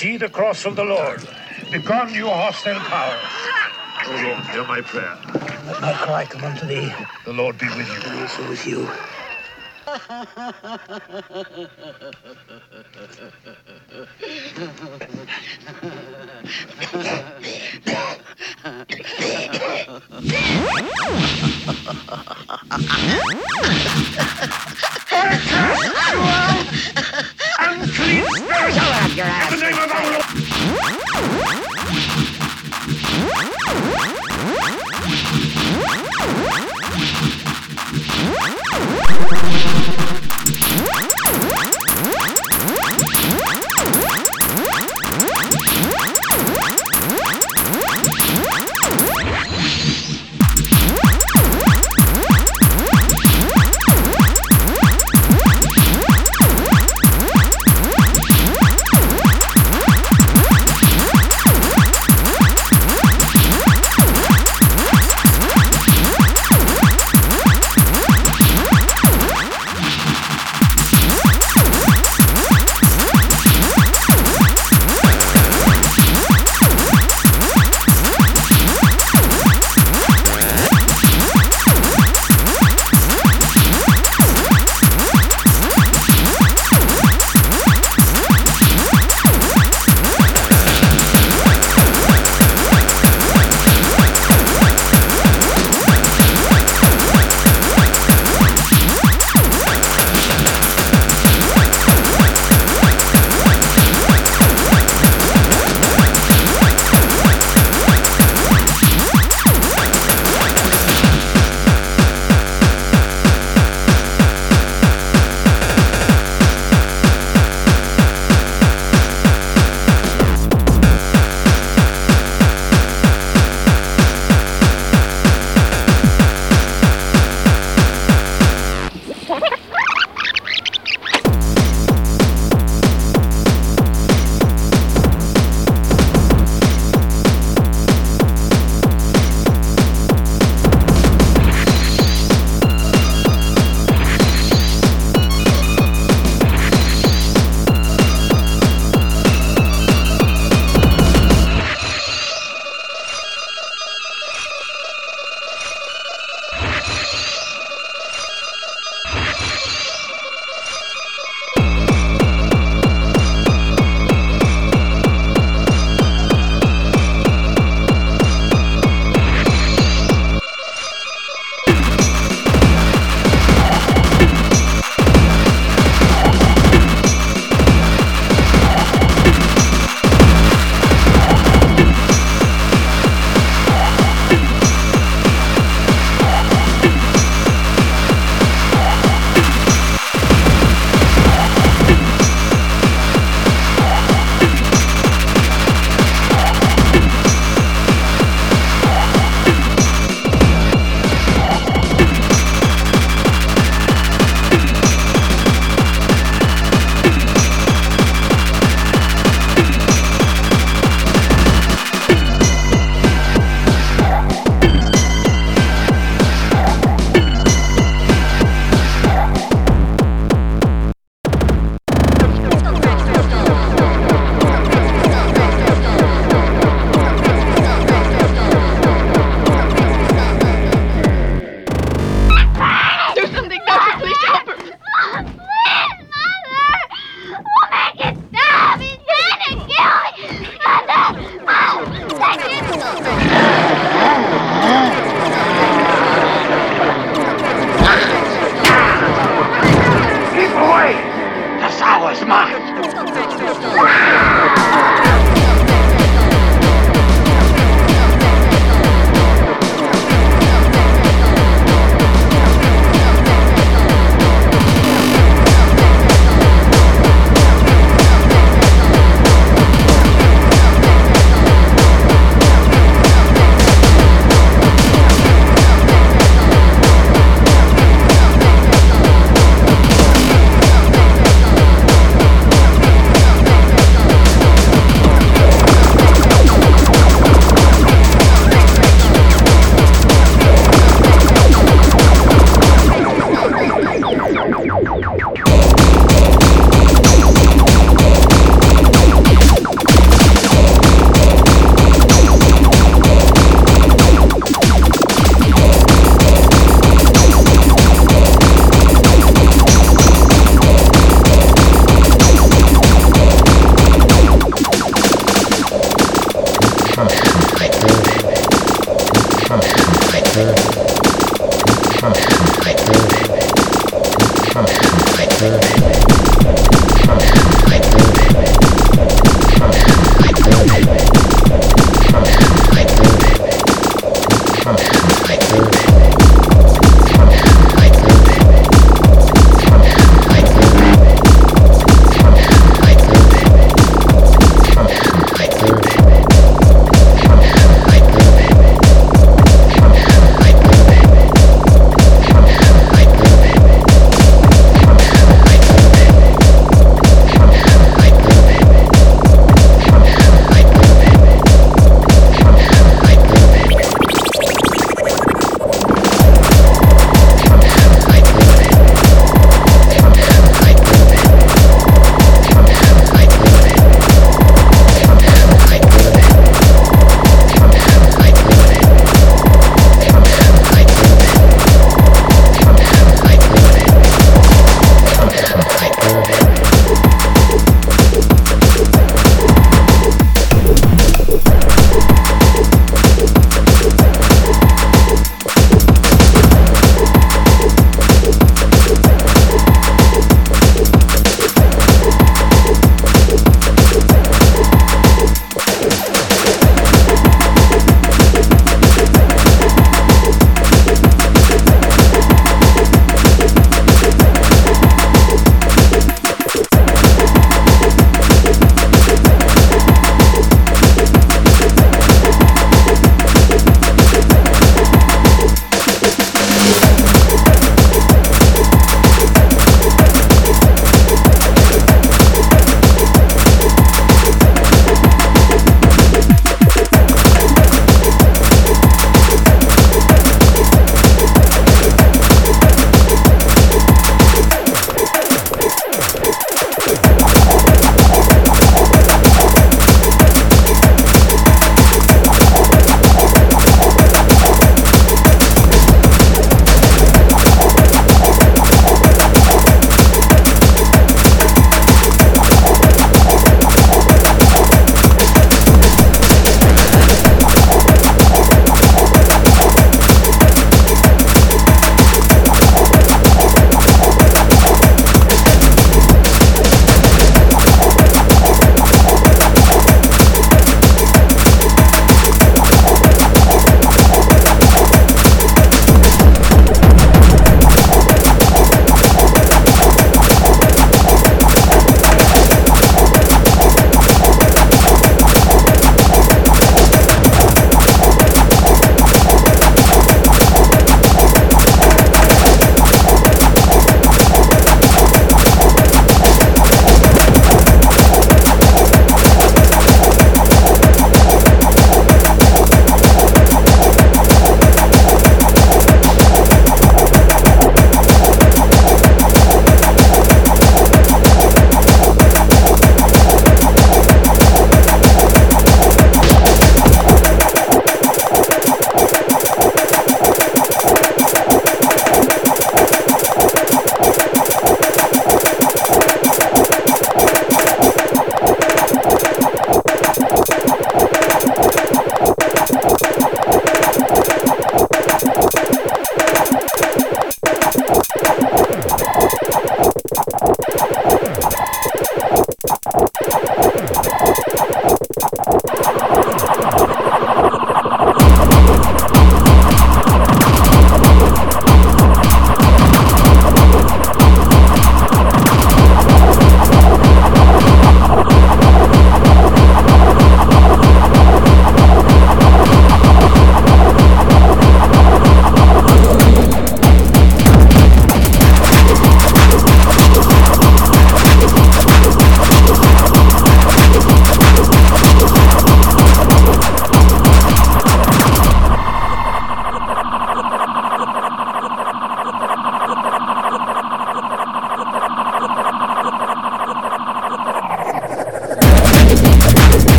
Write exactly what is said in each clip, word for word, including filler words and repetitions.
see the cross of the Lord. Begone, you hostile powers. O Lord, hear my prayer. Let my cry come unto thee. The Lord be with you. And also with you. Unclean spirit! Shall have your ass. In the name of our Lord!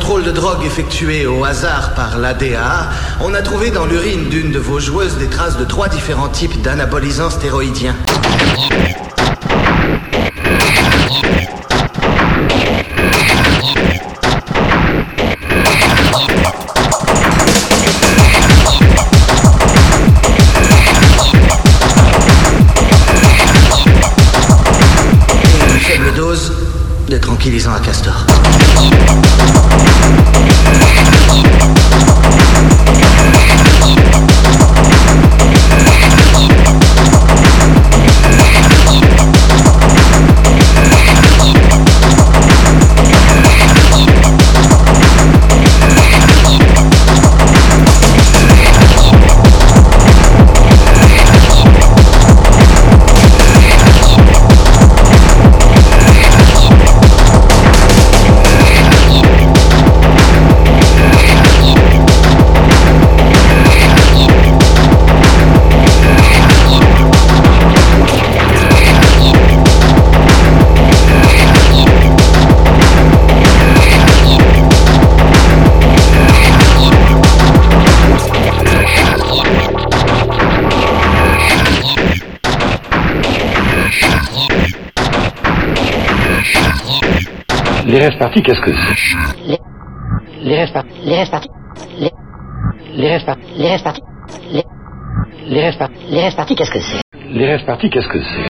contrôle de drogue effectué au hasard par l'A D A, on a trouvé dans l'urine d'une de vos joueuses des traces de trois différents types d'anabolisants stéroïdiens. Une faible dose de tranquillisant à castor. Les rêves partis, qu'est-ce que c'est? Les, les rêves partis, les rêves partis, les, les rêves partis, les rêves partis, les, les rêves partis, les rêves partis, qu'est-ce que c'est? Les rêves partis, qu'est-ce que c'est?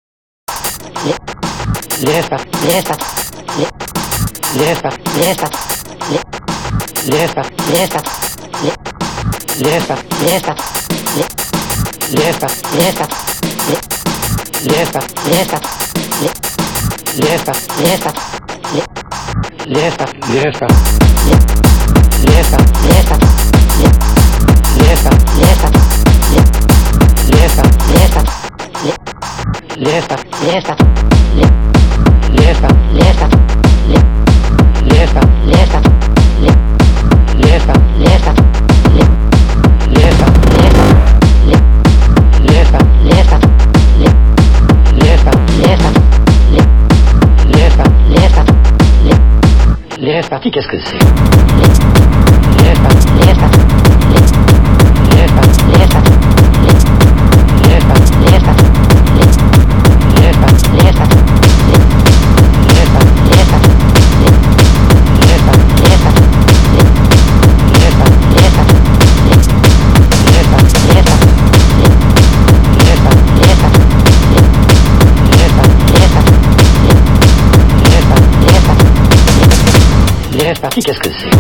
Les, les rêves partis, les rêves partis, les, les rêves partis, les rêves partis, les, les rêves partis, les rêves partis, les, les rêves partis, les rêves partis, les, les rêves partis, les rêves partis, les, les rêves partis, les rêves partis, les, les rêves partis, les rêves partis, les, les rêves partis, Les rêves partis. les, les rêves partis, les rêves partis, les, les rêves partis, les rêves partis, les, les rêves partis, les rêves partis, les, les rêves partis, les rêves partis, les, les rêves partis, les rêves partis, les, les rêves partis, les rêves partis, les, les rêves partis, les rêves partis, les, les rêves partis, les rêves partis, les, les rêves partis, les rêves partis, les, les rêves partis, les rêves partis, les, les rêves partis, les rêves partis, les, les rêves partis, qu'est-ce que c'est? Les, les rêves partis, les rêves partis, les, les rêves partis, les rêves partis, les, les rêves partis, les rêves partis, les, les rêves partis, les rêves partis, les, les rêves partis, les rêves partis, les, les rêves partis, les rêves partis, les, les rêves partis, les rêves partis, les, les rêves partis, les rêves partis, les, les rêves partis, les rêves partis, les, les rêves partis, les rêves partis, les, les rêves partis, les rêves partis, les, les rêves partis, qu'est-ce que c'est?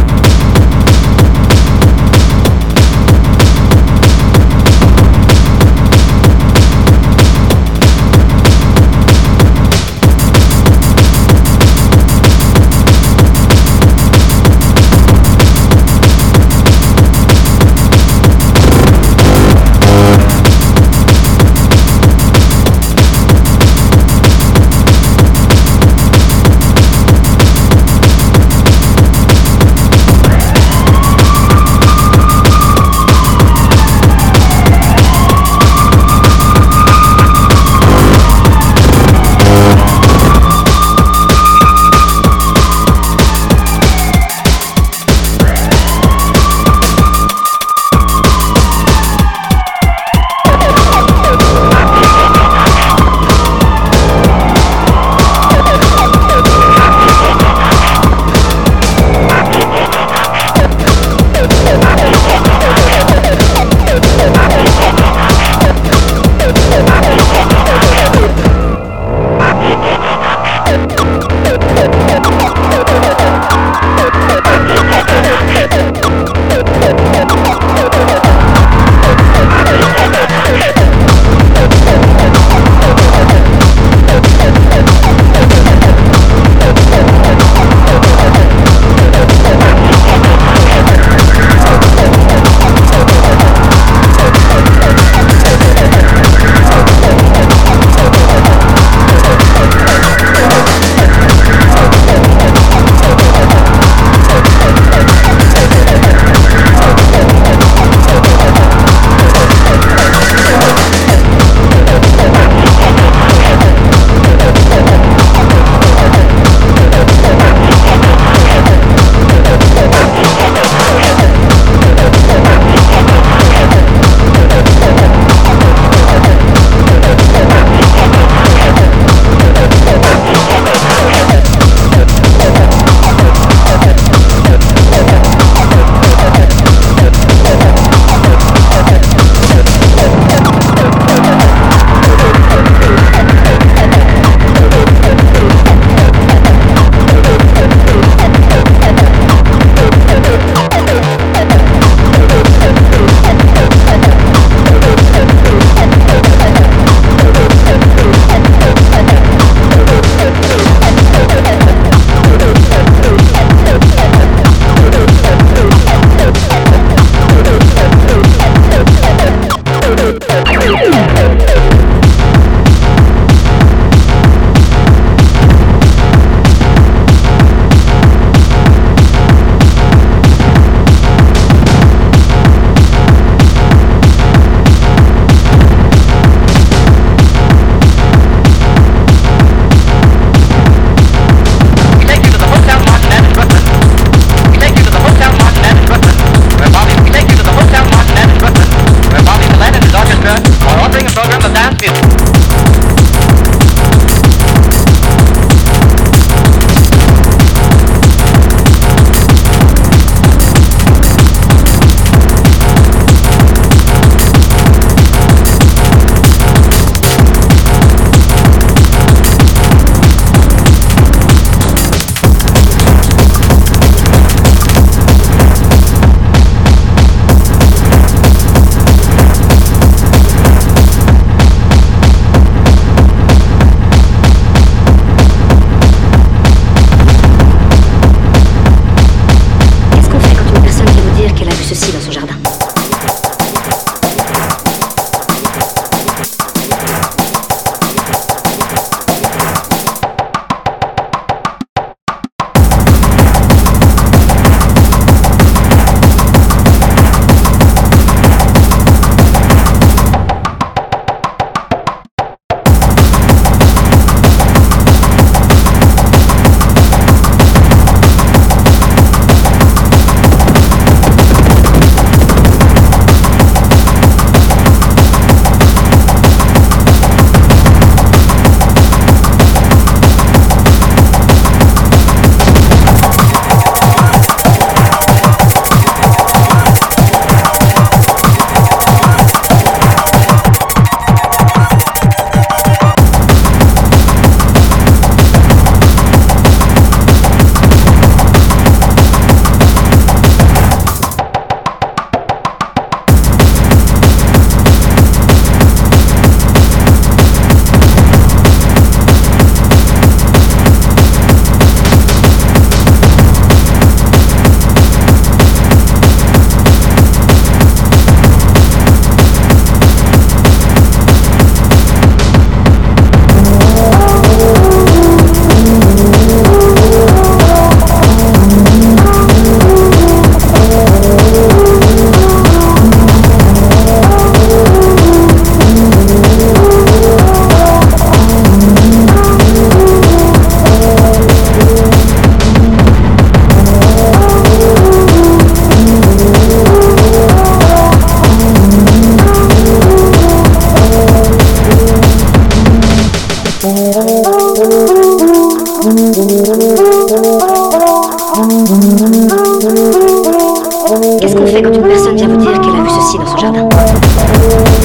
fait quand une personne vient vous dire qu'elle a vu ceci dans son jardin?